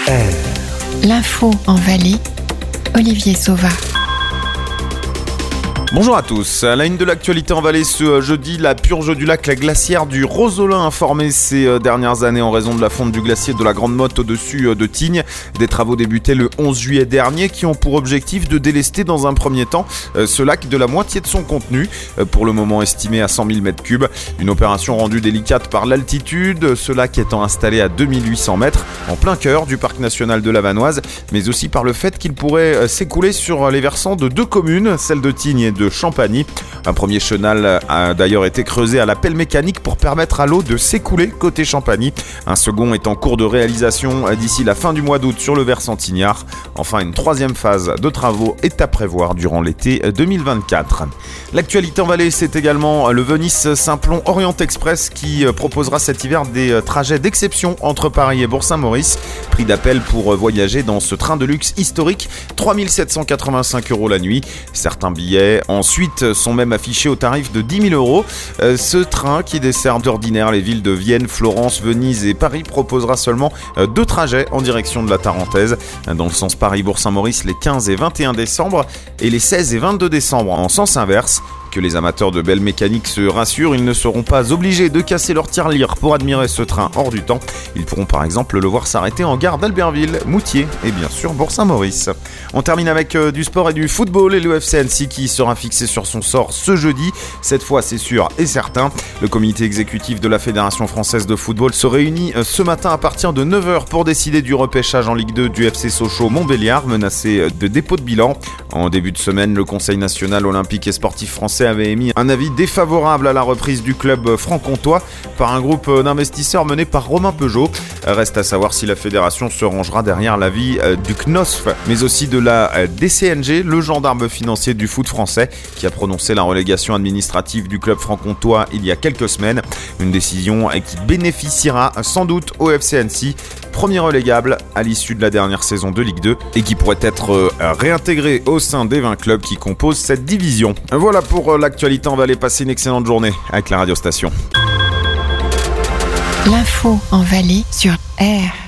L'info en Valais, Olivier Sauva. Bonjour à tous. À la une de l'actualité en Valais ce jeudi, la purge du lac glaciaire du Rosolin a formé ces dernières années en raison de la fonte du glacier de la Grande Motte au-dessus de Tignes. Des travaux débutés le 11 juillet dernier qui ont pour objectif de délester dans un premier temps ce lac de la moitié de son contenu, pour le moment estimé à 100 000 m3. Une opération rendue délicate par l'altitude, ce lac étant installé à 2800 mètres en plein cœur du parc national de la Vanoise, mais aussi par le fait qu'il pourrait s'écouler sur les versants de deux communes, celle de Tignes et de Champagny. Un premier chenal a d'ailleurs été creusé à la pelle mécanique pour permettre à l'eau de s'écouler côté Champagny. Un second est en cours de réalisation d'ici la fin du mois d'août sur le versant tignard. Enfin, une troisième phase de travaux est à prévoir durant l'été 2024. L'actualité en Valais, c'est également le Venise-Simplon Orient Express qui proposera cet hiver des trajets d'exception entre Paris et Bourg-Saint-Maurice. Prix d'appel pour voyager dans ce train de luxe historique, 3 785 € la nuit. Certains billets ensuite sont même affichés au tarif de 10 000 €. Ce train qui dessert d'ordinaire les villes de Vienne, Florence, Venise et Paris proposera seulement deux trajets en direction de la Tarentaise, dans le sens Paris-Bourg-Saint-Maurice les 15 et 21 décembre et les 16 et 22 décembre en sens inverse. Que les amateurs de belle mécanique se rassurent, ils ne seront pas obligés de casser leur tirelire pour admirer ce train hors du temps. Ils pourront par exemple le voir s'arrêter en gare d'Albertville, Moutier et bien sûr Bourg-Saint-Maurice. On termine avec du sport et du football et le FC Annecy qui sera fixé sur son sort ce jeudi. Cette fois c'est sûr et certain. Le comité exécutif de la Fédération française de football se réunit ce matin à partir de 9h pour décider du repêchage en Ligue 2 du FC Sochaux-Montbéliard menacé de dépôt de bilan. En début de semaine, le Conseil national olympique et sportif français avait émis un avis défavorable à la reprise du club franc-comtois par un groupe d'investisseurs mené par Romain Peugeot. Reste à savoir si la fédération se rangera derrière l'avis du CNOSF, mais aussi de la DCNG, le gendarme financier du foot français, qui a prononcé la relégation administrative du club franc-comtois il y a quelques semaines. Une décision qui bénéficiera sans doute au FC Annecy, premier relégable à l'issue de la dernière saison de Ligue 2 et qui pourrait être réintégré au sein des 20 clubs qui composent cette division. Voilà pour l'actualité en Valais. Passez une excellente journée avec la radiostation. L'info en Valais sur R.